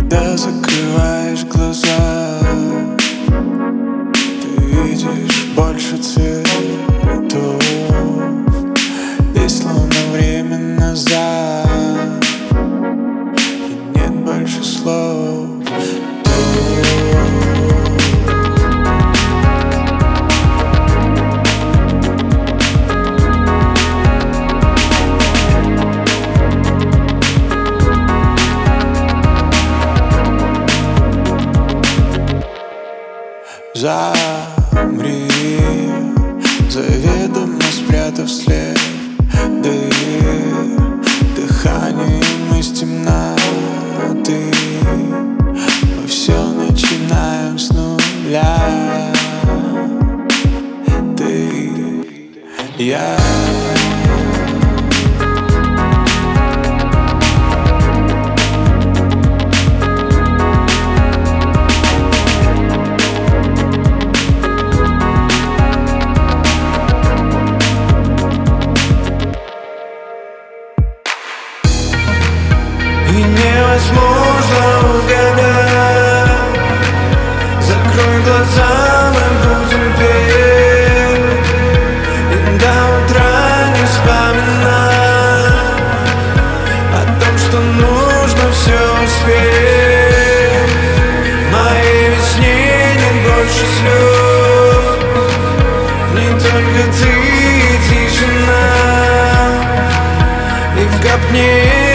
Когда закрываешь глаза, ты видишь больше цветов, и словно время назад, и нет больше слов. Замри, заведомо спрятав следы, дыханием из темноты. Мы все начинаем с нуля. Ты, я. И невозможно угадать. Закрой глаза, мы будем петь, и до утра не вспоминать о том, что нужно все успеть. В моей весне нет больше слез, не только ты, тишина, и в копне